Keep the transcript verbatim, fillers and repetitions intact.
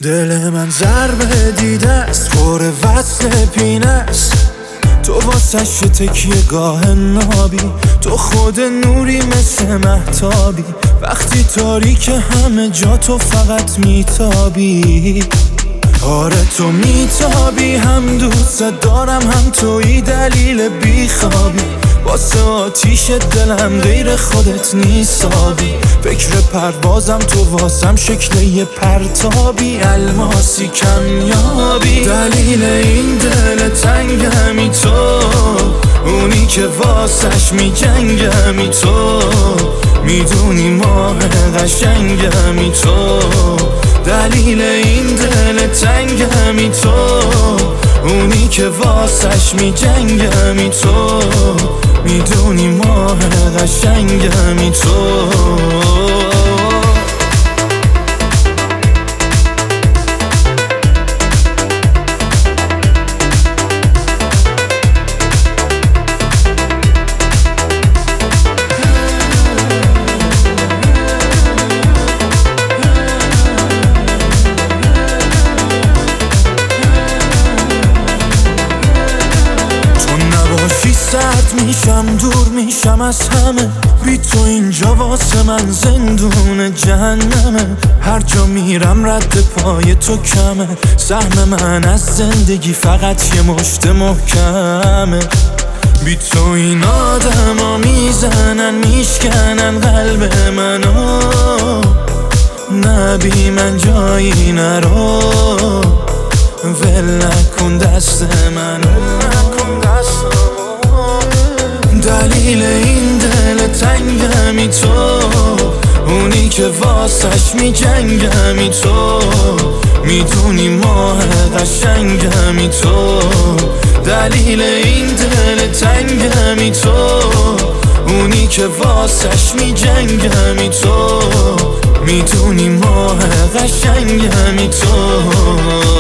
دل من ضربه دیده است، پر وصل پینه است. تو واسش تکیه گاه نابی، تو خود نوری مثل مهتابی. وقتی تاریک همه جا تو فقط میتابی. آره تو میتابی، هم دوست دارم هم توی دلیل بیخوابی. واسه آتیش دلم غیر خودت نیستابی. فکر پروازم تو واسم شکل یه پرتابی، الماسی کمیابی. دلیل این دل تنگمی تو، اونی که واسش میجنگمی تو. میدونی ماه قشنگمی تو، دلیل این دل تنگمی تو. اونی که واسش میجنگمی تو، میدونی ماه قشنگمی تو. سرد میشم، دور میشم از همه. بی تو اینجا واسه من زندون جهنمه. هر جا میرم رد پای تو کمه. سهم من از زندگی فقط یه مشت محکمه. بی تو این آدم ها میزنن میشکنن قلب منو. نه بی من جایی نرو، ول نکن دست منو. دلیل این دل تنگمی تو، اونی که واسش میجنگمی تو. میدونی ماه قشنگمی تو، دلیل این دل تنگمی تو. اونی که واسش میجنگمی تو، میدونی ماه قشنگمی تو.